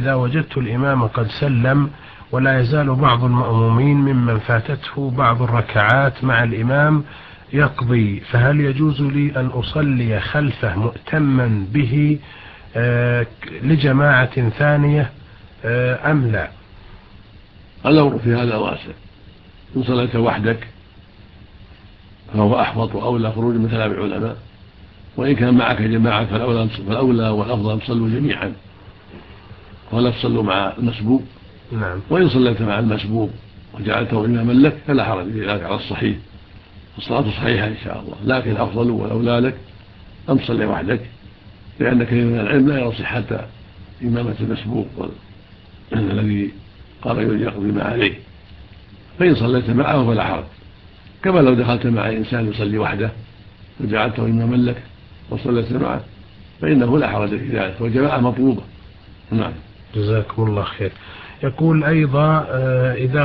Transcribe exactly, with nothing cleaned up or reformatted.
إذا وجدت الإمام قد سلم ولا يزال بعض المأمومين ممن فاتته بعض الركعات مع الإمام يقضي، فهل يجوز لي أن أصلي خلفه مؤتما به آه لجماعة ثانية آه أم لا؟ الأمر في هذا واسع. إن صليت وحدك فهو أحوط وأولى خروج من كلام العلماء، وإن كان معك جماعة فالأولى, فالأولى والأفضل أن تصلوا جميعا ولا تصلوا مع المسبوق. نعم. وإن صليت مع المسبوق وجعلته إماما لك فلا حرج في ذلك على الصحيح، الصلاة صحيحة إن شاء الله، لكن الأفضل والأولى لك أن تصلي وحدك، لأن كثير من العلم لا يرى صحة إمامة المسبوق الذي قال يقضي ما عليه، فإن صليت معه فلا حرج، كما لو دخلت مع إنسان يصلي وحده وجعلته إماما لك وصليت معه فإنه لا حرج في ذلك، والجماعة مطلوبة. نعم. جزاكم الله خير. يقول أيضا إذا